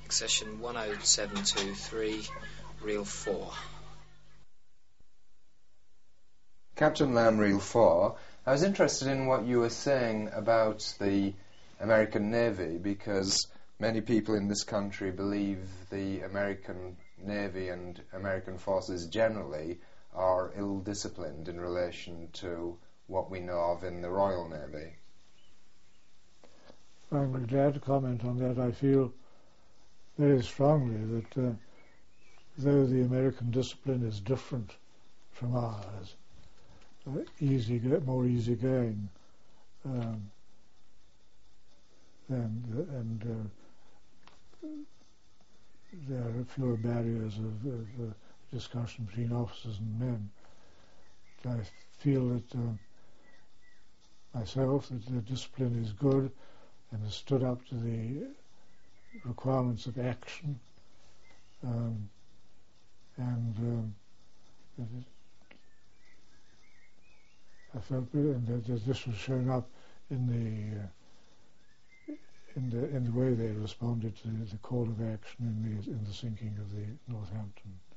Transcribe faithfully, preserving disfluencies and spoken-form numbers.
Accession one oh seven two three, reel four. Captain Lamb, reel four. I was interested in what you were saying about the American Navy, because many people in this country believe the American Navy and American forces generally are ill-disciplined in relation to what we know of in the Royal Navy. I'm glad to comment on that. I feel very strongly that uh, though the American discipline is different from ours, uh, easy, more easygoing, um, and, and uh, there are fewer barriers of, of uh, discussion between officers and men. I feel that uh, myself that the discipline is good and has stood up to the requirements of action, um, and um, it, I felt and that this was shown up in the uh, in the in the way they responded to the call of action in the in the sinking of the Northampton.